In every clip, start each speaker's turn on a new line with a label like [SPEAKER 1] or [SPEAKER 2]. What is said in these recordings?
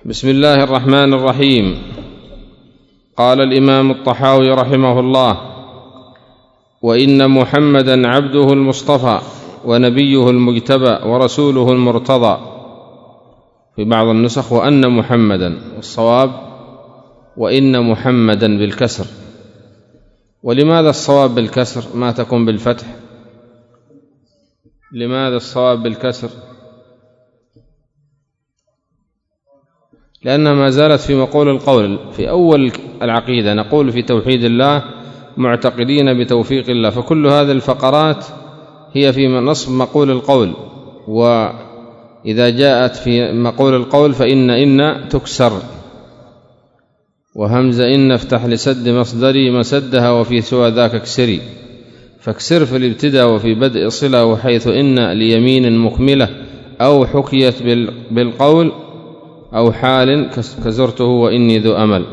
[SPEAKER 1] بسم الله الرحمن الرحيم. قال الإمام الطحاوي رحمه الله: وإن محمدا عبده المصطفى ونبيه المجتبى ورسوله المرتضى. في بعض النسخ وأن محمدا، والصواب وإن محمدا بالكسر. ولماذا الصواب بالكسر ما تكون بالفتح؟ لماذا الصواب بالكسر؟ لأنها ما زالت في مقول القول. في أول العقيدة نقول في توحيد الله معتقدين بتوفيق الله، فكل هذه الفقرات هي في نصب مقول القول. وإذا جاءت في مقول القول فإن تكسر، وهمز إن افتح لسد مصدري مسدها وفي سوى ذاك اكسري، فاكسر في الابتداء وفي بدء صلة، وحيث إن ليمين مكملة أو حكيت بالقول أو حال كزرته وإني ذو أمل.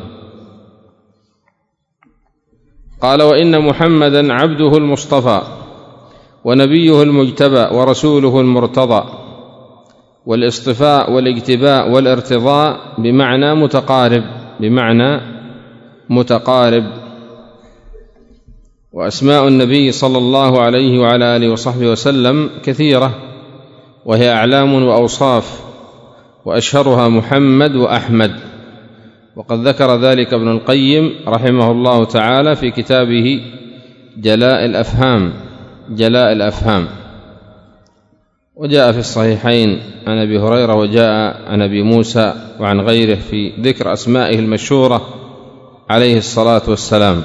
[SPEAKER 1] قال: وإن محمدا عبده المصطفى ونبيه المجتبى ورسوله المرتضى. والاصطفاء والاجتباء والارتضاء بمعنى متقارب. وأسماء النبي صلى الله عليه وعلى آله وصحبه وسلم كثيرة، وهي أعلام وأوصاف، وأشهرها محمد وأحمد. وقد ذكر ذلك ابن القيم رحمه الله تعالى في كتابه جلاء الأفهام. وجاء في الصحيحين عن أبي هريرة، وجاء عن أبي موسى وعن غيره في ذكر أسمائه المشهورة عليه الصلاة والسلام.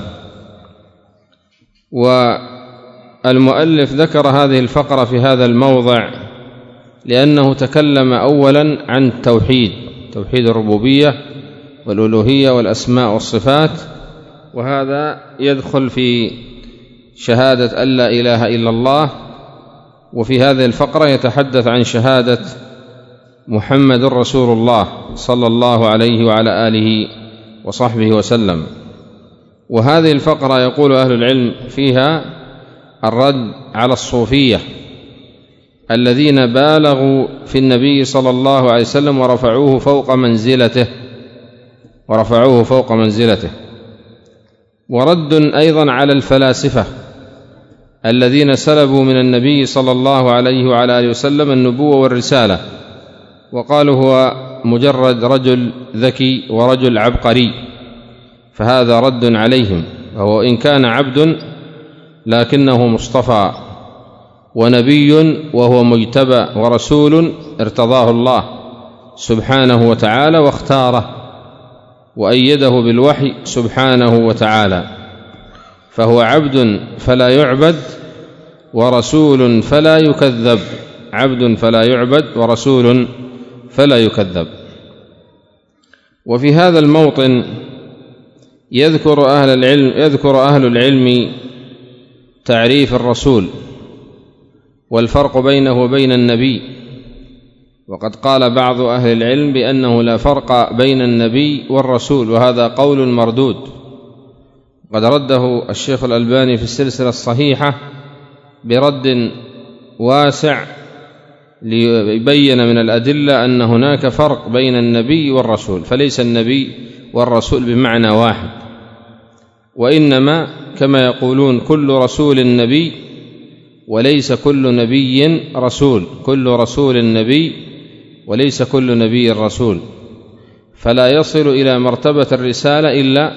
[SPEAKER 1] والمؤلف ذكر هذه الفقرة في هذا الموضع لأنه تكلم أولا عن توحيد الربوبية والألوهية والأسماء والصفات، وهذا يدخل في شهادة أن لا إله إلا الله. وفي هذه الفقرة يتحدث عن شهادة محمد رسول الله صلى الله عليه وعلى آله وصحبه وسلم. وهذه الفقرة يقول أهل العلم فيها الرد على الصوفية الذين بالغوا في النبي صلى الله عليه وسلم ورفعوه فوق منزلته. ورد أيضا على الفلاسفة الذين سلبوا من النبي صلى الله عليه وعلى آله وسلم النبوة والرسالة، وقالوا هو مجرد رجل ذكي ورجل عبقري، فهذا رد عليهم. وهو إن كان عبد لكنه مصطفى ونبي وهو مجتبى ورسول ارتضاه الله سبحانه وتعالى واختاره وأيده بالوحي سبحانه وتعالى، فهو عبد فلا يعبد ورسول فلا يكذب. عبد فلا يعبد ورسول فلا يكذب. وفي هذا الموطن يذكر أهل العلم تعريف الرسول والفرق بينه وبين النبي. وقد قال بعض أهل العلم بأنه لا فرق بين النبي والرسول، وهذا قول مردود، قد رده الشيخ الألباني في السلسلة الصحيحة برد واسع ليبين من الأدلة أن هناك فرق بين النبي والرسول، فليس النبي والرسول بمعنى واحد، وإنما كما يقولون كل رسول نبي وليس كل نبي رسول، كل رسول نبي وليس كل نبي رسول، فلا يصل إلى مرتبة الرسالة إلا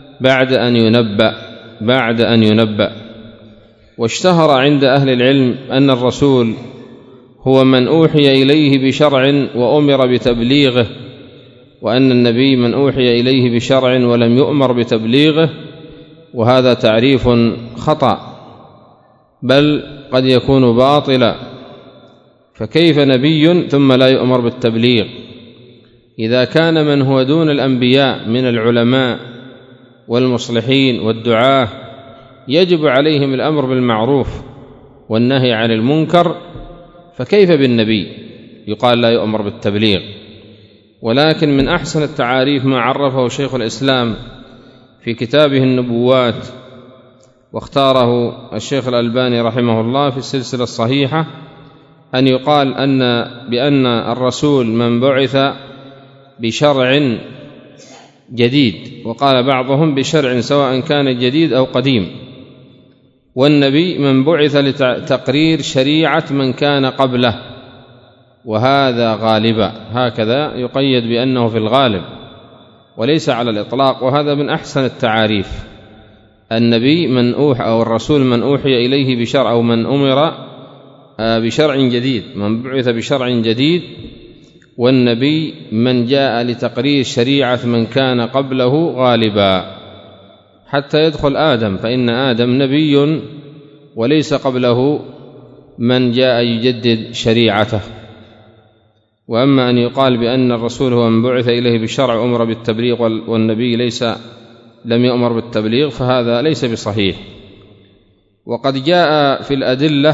[SPEAKER 1] بعد أن ينبأ. واشتهر عند أهل العلم أن الرسول هو من أوحي إليه بشرع وأمر بتبليغه، وأن النبي من أوحي إليه بشرع ولم يؤمر بتبليغه، وهذا تعريف خطأ بل قد يكون باطلا. فكيف نبي ثم لا يؤمر بالتبليغ؟ إذا كان من هو دون الأنبياء من العلماء والمصلحين والدعاة يجب عليهم الأمر بالمعروف والنهي عن المنكر، فكيف بالنبي يقال لا يؤمر بالتبليغ؟ ولكن من أحسن التعاريف ما عرفه شيخ الإسلام في كتابه النبوات، واختاره الشيخ الألباني رحمه الله في السلسلة الصحيحة، أن يقال بأن الرسول من بعث بشرع جديد، وقال بعضهم بشرع سواء كان جديد أو قديم. والنبي من بعث لتقرير شريعة من كان قبله، وهذا غالبا، هكذا يقيد بأنه في الغالب وليس على الإطلاق، وهذا من أحسن التعاريف. النبي من أوحى أو الرسول من أوحي إليه بشرع أو من أمر بشرع جديد، من بعث بشرع جديد. والنبي من جاء لتقرير شريعة من كان قبله غالبا، حتى يدخل آدم، فإن آدم نبي وليس قبله من جاء يجدد شريعته. وأما أن يقال بأن الرسول هو من بعث إليه بشرع أمر بالتبليغ والنبي لم يؤمر بالتبليغ، فهذا ليس بصحيح. وقد جاء في الأدلة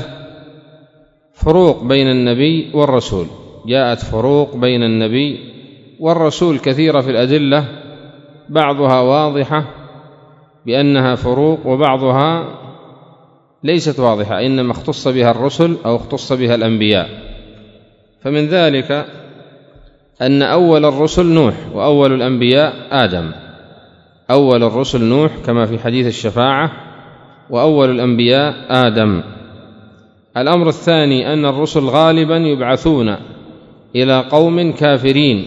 [SPEAKER 1] فروق بين النبي والرسول، جاءت فروق بين النبي والرسول كثيرة في الأدلة، بعضها واضحة بأنها فروق، وبعضها ليست واضحة، إنما اختص بها الرسل أو اختص بها الأنبياء. فمن ذلك أن أول الرسل نوح، وأول الأنبياء آدم. أول الرسل نوح كما في حديث الشفاعة، وأول الأنبياء آدم. الأمر الثاني أن الرسل غالبا يبعثون إلى قوم كافرين،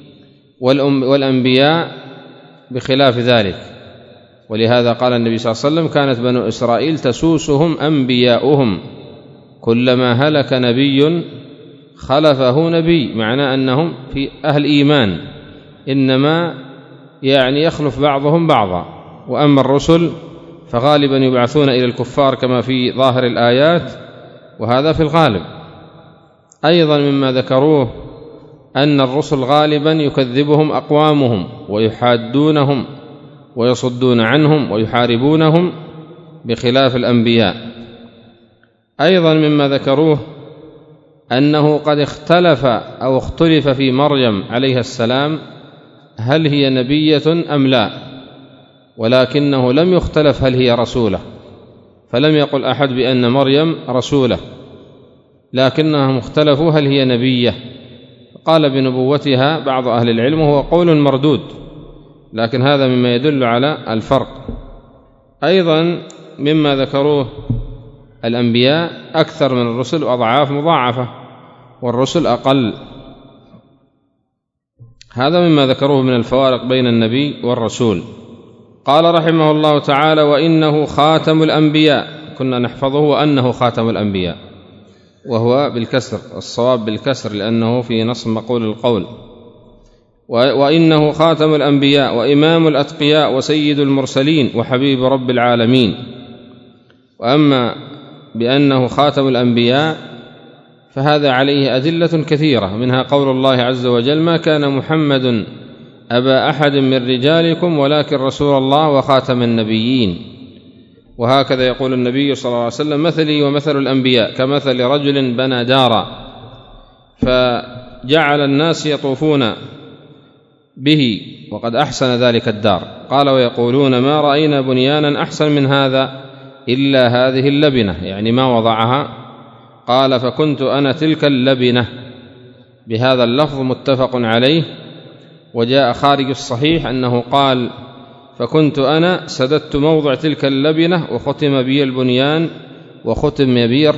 [SPEAKER 1] والأنبياء بخلاف ذلك. ولهذا قال النبي صلى الله عليه وسلم: كانت بنو إسرائيل تسوسهم أنبياؤهم، كلما هلك نبي خلفه نبي، معناه أنهم في أهل إيمان، إنما يعني يخلف بعضهم بعضا. وأما الرسل فغالبا يبعثون إلى الكفار كما في ظاهر الآيات، وهذا في الغالب. أيضا مما ذكروه أن الرسل غالبا يكذبهم أقوامهم ويحادونهم ويصدون عنهم ويحاربونهم، بخلاف الأنبياء. أيضا مما ذكروه أنه قد اختلف في مريم عليها السلام هل هي نبية أم لا، ولكنه لم يختلف هل هي رسولة، فلم يقل أحد بأن مريم رسولة، لكنهم اختلفوا هل هي نبية. قال بنبوتها بعض أهل العلم، وهو قول مردود، لكن هذا مما يدل على الفرق. أيضا مما ذكروه الأنبياء أكثر من الرسل وأضعاف مضاعفة، والرسل أقل. هذا مما ذكروه من الفوارق بين النبي والرسول. قال رحمه الله تعالى: وإنه خاتم الأنبياء. كنا نحفظه وأنه خاتم الأنبياء، وهو بالكسر، الصواب بالكسر لأنه في نص مقول القول. وإنه خاتم الأنبياء وإمام الأتقياء وسيد المرسلين وحبيب رب العالمين. وأما بأنه خاتم الأنبياء فهذا عليه أدلة كثيرة، منها قول الله عز وجل: ما كان محمد أبا أحد من رجالكم ولكن رسول الله وخاتم النبيين. وهكذا يقول النبي صلى الله عليه وسلم: مثلي ومثل الأنبياء كمثل رجل بنى دارا فجعل الناس يطوفون به وقد أحسن ذلك الدار، قال: ويقولون ما رأينا بنيانا أحسن من هذا إلا هذه اللبنة، يعني ما وضعها. قال: فكنت أنا تلك اللبنة، بهذا اللفظ متفق عليه. وجاء خارج الصحيح أنه قال: فكنت أنا سددت موضع تلك اللبنة وختم بي البنيان وختم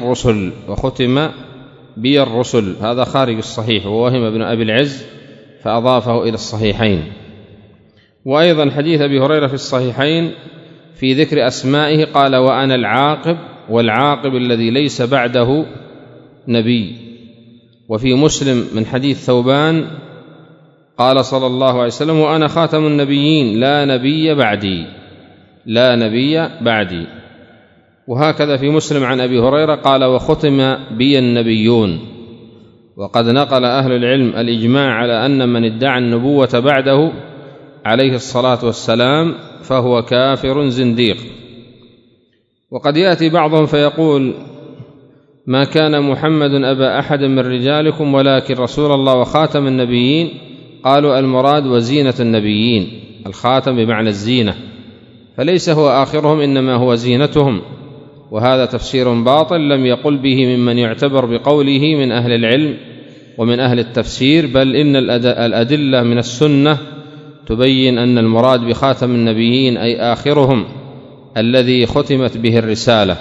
[SPEAKER 1] بي الرسل. هذا خارج الصحيح، ووهم ابن أبي العز فأضافه إلى الصحيحين. وأيضا حديث أبي هريرة في الصحيحين في ذكر أسمائه، قال: وأنا العاقب، والعاقب الذي ليس بعده نبي. وفي مسلم من حديث ثوبان قال صلى الله عليه وسلم: وأنا خاتم النبيين لا نبي بعدي. وهكذا في مسلم عن أبي هريرة قال: وختم بي النبيون. وقد نقل أهل العلم الإجماع على أن من ادعى النبوة بعده عليه الصلاة والسلام فهو كافر زنديق. وقد يأتي بعضهم فيقول: ما كان محمد أبا أحد من رجالكم ولكن رسول الله وخاتم النبيين. قالوا: المراد وزينة النبيين، الخاتم بمعنى الزينة، فليس هو آخرهم، إنما هو زينتهم. وهذا تفسير باطل لم يقل به ممن يعتبر بقوله من أهل العلم ومن أهل التفسير، بل إن الأدلة من السنة تبين أن المراد بخاتم النبيين أي آخرهم الذي ختمت به الرسالة.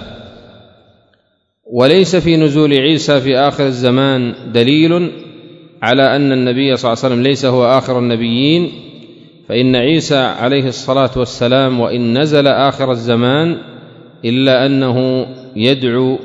[SPEAKER 1] وليس في نزول عيسى في آخر الزمان دليل على أن النبي صلى الله عليه وسلم ليس هو آخر النبيين، فإن عيسى عليه الصلاة والسلام وإن نزل آخر الزمان إلا أنه يدعو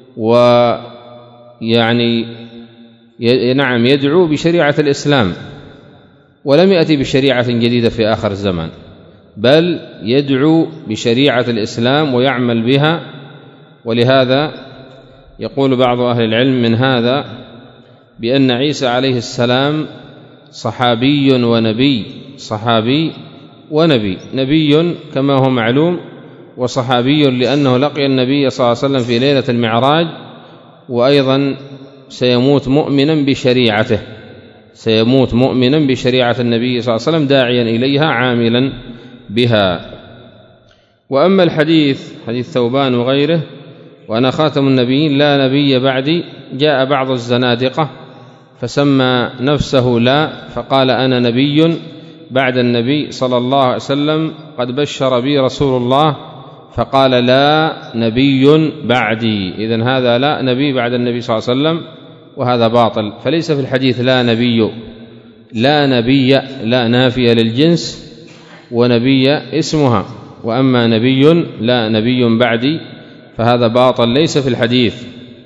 [SPEAKER 1] يدعو بشريعة الإسلام، ولم يأتي بشريعة جديدة في آخر الزمان، بل يدعو بشريعة الإسلام ويعمل بها. ولهذا يقول بعض أهل العلم من هذا بأن عيسى عليه السلام صحابي ونبي، صحابي ونبي، نبي كما هو معلوم، وصحابي لأنه لقي النبي صلى الله عليه وسلم في ليلة المعراج، وأيضا سيموت مؤمنا بشريعته، سيموت مؤمنا بشريعة النبي صلى الله عليه وسلم داعيا إليها عاملا بها. وأما الحديث حديث ثوبان وغيره وأنا خاتم النبيين لا نبي بعدي، جاء بعض الزنادقة فسمى نفسه لا، فقال أنا نبي بعد النبي صلى الله عليه وسلم قد بشر بي رسول الله، فقال لا نبي بعدي. إذن هذا لا نبي بعد النبي صلى الله عليه وسلم، وهذا باطل. فليس في الحديث لا نبي، لا نبي لا نافية للجنس، ونبي اسمها، وأما نبي لا نبي بعدي فهذا باطل ليس في الحديث.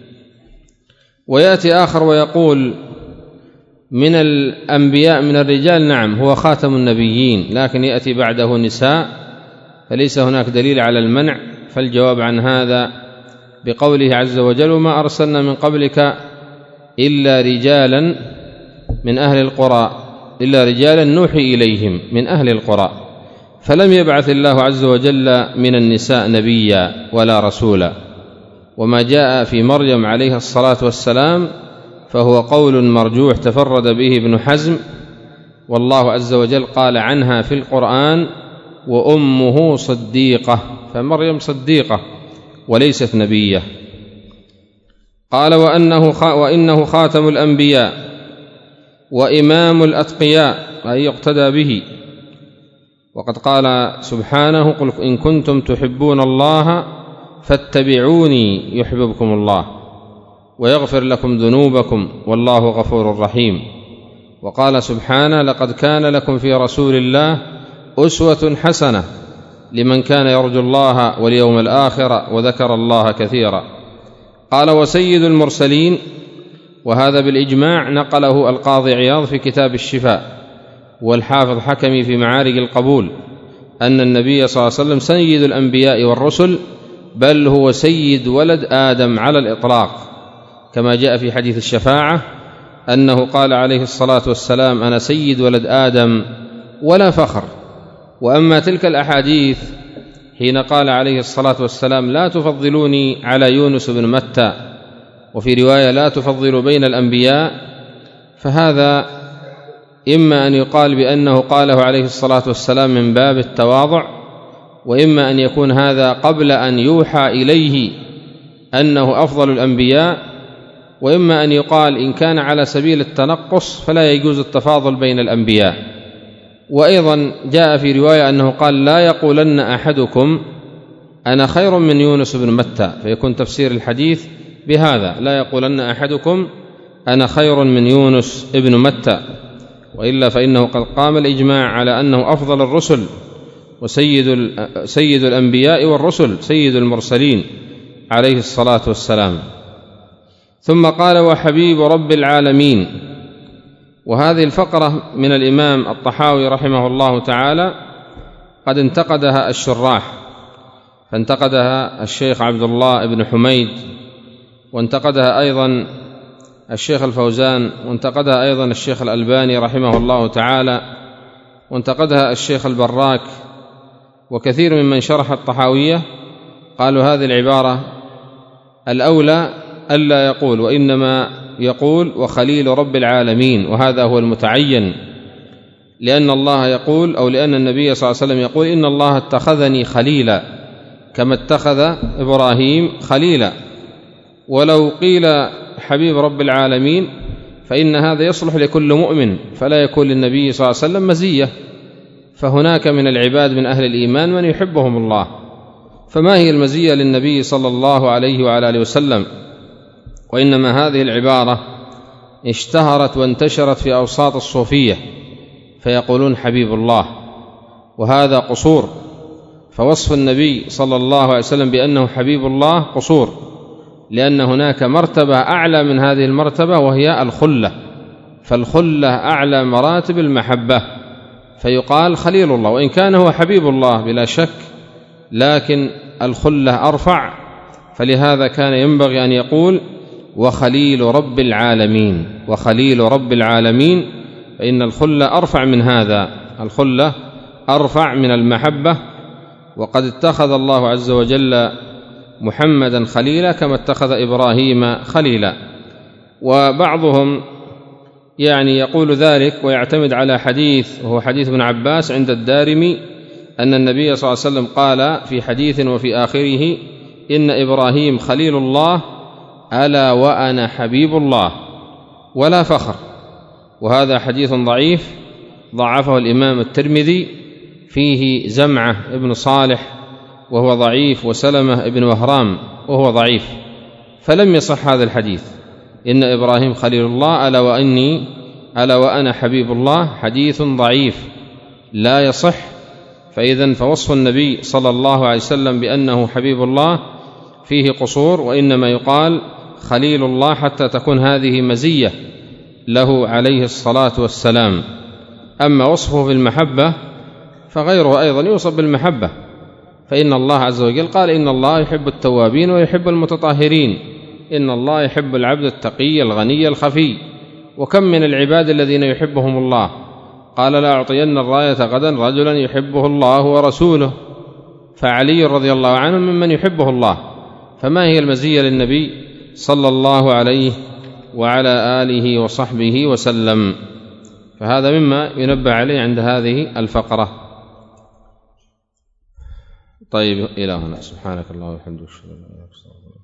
[SPEAKER 1] ويأتي آخر ويقول من الأنبياء من الرجال نعم هو خاتم النبيين، لكن يأتي بعده نساء، فليس هناك دليل على المنع. فالجواب عن هذا بقوله عز وجل وما أرسلنا من قبلك إلا رجالا من أهل القرى، إلا رجالا نوحي إليهم من أهل القرى، فلم يبعث الله عز وجل من النساء نبيا ولا رسولا. وما جاء في مريم عليه الصلاة والسلام فهو قول مرجوح تفرد به ابن حزم، والله عز وجل قال عنها في القرآن وأمه صديقة، فمريم صديقة وليست نبية. قال وإنه خاتم الأنبياء وإمام الأتقياء أي يقتدى به. وقد قال سبحانه قل إن كنتم تحبون الله فاتبعوني يحببكم الله ويغفر لكم ذنوبكم والله غفور رحيم. وقال سبحانه لقد كان لكم في رسول الله أسوة حسنة لمن كان يرجو الله واليوم الآخر وذكر الله كثيرا. قال وسيد المرسلين، وهذا بالإجماع نقله القاضي عياض في كتاب الشفاء، والحافظ حكمي في معارج القبول، أن النبي صلى الله عليه وسلم سيد الأنبياء والرسل، بل هو سيد ولد آدم على الإطلاق، كما جاء في حديث الشفاعة أنه قال عليه الصلاة والسلام أنا سيد ولد آدم ولا فخر. وأما تلك الأحاديث حين قال عليه الصلاة والسلام لا تفضلوني على يونس بن متى، وفي رواية لا تفضلوا بين الأنبياء، فهذا إما أن يقال بأنه قاله عليه الصلاة والسلام من باب التواضع، وإما أن يكون هذا قبل أن يوحى إليه أنه أفضل الأنبياء، وإما أن يقال إن كان على سبيل التنقص فلا يجوز التفاضل بين الأنبياء. وأيضا جاء في رواية أنه قال لا يقولن أحدكم أنا خير من يونس بن متى، فيكون تفسير الحديث بهذا لا يقولن أحدكم أنا خير من يونس بن متى، وإلا فإنه قد قام الإجماع على أنه أفضل الرسل وسيد الأنبياء والرسل، سيد المرسلين عليه الصلاة والسلام. ثم قال وحبيب رب العالمين. وهذه الفقرة من الإمام الطحاوي رحمه الله تعالى قد انتقدها الشراح، فانتقدها الشيخ عبد الله بن حميد، وانتقدها أيضا الشيخ الفوزان، وانتقدها أيضا الشيخ الألباني رحمه الله تعالى، وانتقدها الشيخ البراك، وكثير ممن شرح الطحاوية قالوا هذه العبارة الأولى ألا يقول، وإنما يقول وخليل رب العالمين، وهذا هو المتعين، لأن الله يقول أو لأن النبي صلى الله عليه وسلم يقول إن الله اتخذني خليلا كما اتخذ إبراهيم خليلا. ولو قيل حبيب رب العالمين فإن هذا يصلح لكل مؤمن، فلا يكون للنبي صلى الله عليه وسلم مزية. فهناك من العباد من أهل الإيمان من يحبهم الله، فما هي المزية للنبي صلى الله عليه وعلى آله وسلم؟ وإنما هذه العبارة اشتهرت وانتشرت في أوساط الصوفية، فيقولون حبيب الله، وهذا قصور. فوصف النبي صلى الله عليه وسلم بأنه حبيب الله قصور، لأن هناك مرتبة أعلى من هذه المرتبة وهي الخلة، فالخلة أعلى مراتب المحبة، فيقال خليل الله، وإن كان هو حبيب الله بلا شك، لكن الخلة أرفع، فلهذا كان ينبغي أن يقول وخليل رب العالمين، وخليل رب العالمين، فإن الخلة أرفع من هذا، الخلة أرفع من المحبة. وقد اتخذ الله عز وجل محمدا خليلا كما اتخذ إبراهيم خليلا. وبعضهم يعني يقول ذلك ويعتمد على حديث، وهو حديث ابن عباس عند الدارمي، أن النبي صلى الله عليه وسلم قال في حديث وفي آخره إن إبراهيم خليل الله ألا وأنا حبيب الله، ولا فخر. وهذا حديث ضعيف ضعفه الإمام الترمذي، فيه زمعة ابن صالح وهو ضعيف، وسلمة ابن وهرام وهو ضعيف، فلم يصح هذا الحديث إن إبراهيم خليل الله ألا وأنا حبيب الله، حديث ضعيف لا يصح. فإذن فوصف النبي صلى الله عليه وسلم بأنه حبيب الله فيه قصور، وإنما يقال خليل الله حتى تكون هذه مزية له عليه الصلاة والسلام. أما وصفه بالمحبة فغيره أيضا يوصف بالمحبة، فإن الله عز وجل قال إن الله يحب التوابين ويحب المتطهرين، إن الله يحب العبد التقي الغني الخفي. وكم من العباد الذين يحبهم الله، قال لا أعطين الراية غدا رجلا يحبه الله ورسوله، فعلي رضي الله عنه ممن يحبه الله. فما هي المزية للنبي صلى الله عليه وعلى آله وصحبه وسلم؟ فهذا مما ينبه عليه عند هذه الفقرة. طيب، إلى هنا، سبحانك اللهم وبحمدك.